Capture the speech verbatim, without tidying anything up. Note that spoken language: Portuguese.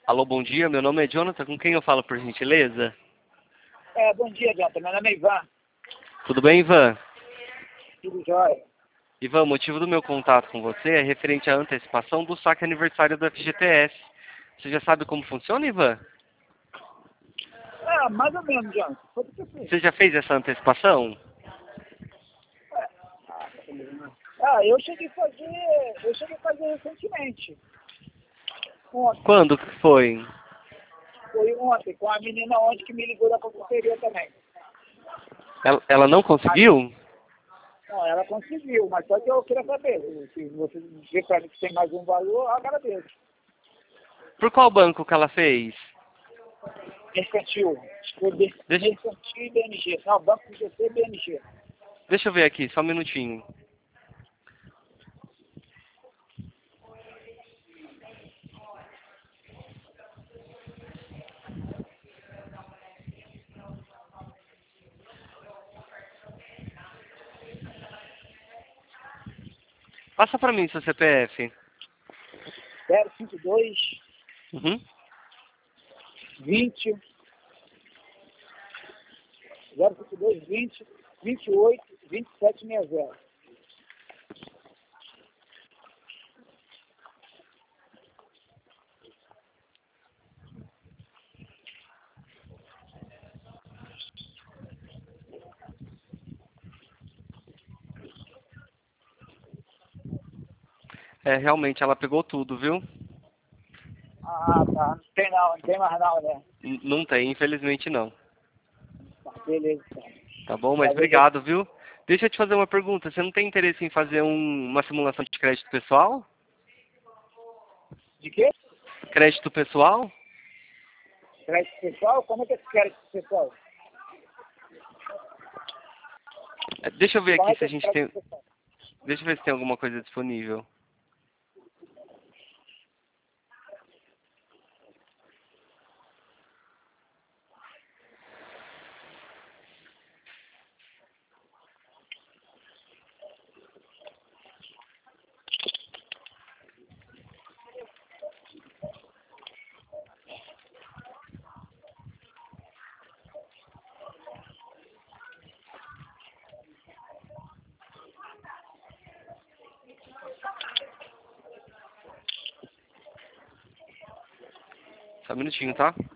Alô, bom dia. Meu nome é Jonathan. Com quem eu falo, por gentileza? É, bom dia, Jonathan. Meu nome é Ivan. Tudo bem, Ivan? Tudo jóia? Ivan, o motivo do meu contato com você é referente à antecipação do saque aniversário do F G T S. Você já sabe como funciona, Ivan? Ah, mais ou menos, Jonathan. Foi o que eu fiz. Você já fez essa antecipação? Ah, eu cheguei a fazer, eu cheguei a fazer recentemente. Ontem. Quando que foi? Foi ontem, com a menina ontem que me ligou da consultoria também. Ela, ela não conseguiu? Não, ela conseguiu, mas só que eu queria saber. Se você vê para mim que tem mais um valor, eu agradeço. Por qual banco que ela fez? Mercantil. Foi B- Deixa, Mercantil e B N G. Não, Banco B C e B N G. deixa eu ver aqui, só um minutinho. Passa pra mim seu C P F. zero cinco dois, Uhum. vinte, zero cinco dois, vinte, vinte e oito, vinte e sete sessenta. É, realmente, ela pegou tudo, viu? Ah, tá. Não tem não, não tem mais não, né? N- não tem, infelizmente não. Tá, beleza, então. Tá bom? Mas Talvez eu... obrigado, viu? Deixa eu te fazer uma pergunta. Você não tem interesse em fazer um- uma simulação de crédito pessoal? De quê? Crédito pessoal? Crédito pessoal? Como é que é esse crédito pessoal? É, deixa eu ver Como aqui é se que a é esse gente tem. crédito pessoal? Deixa eu ver se tem alguma coisa disponível. Só um minutinho, tá?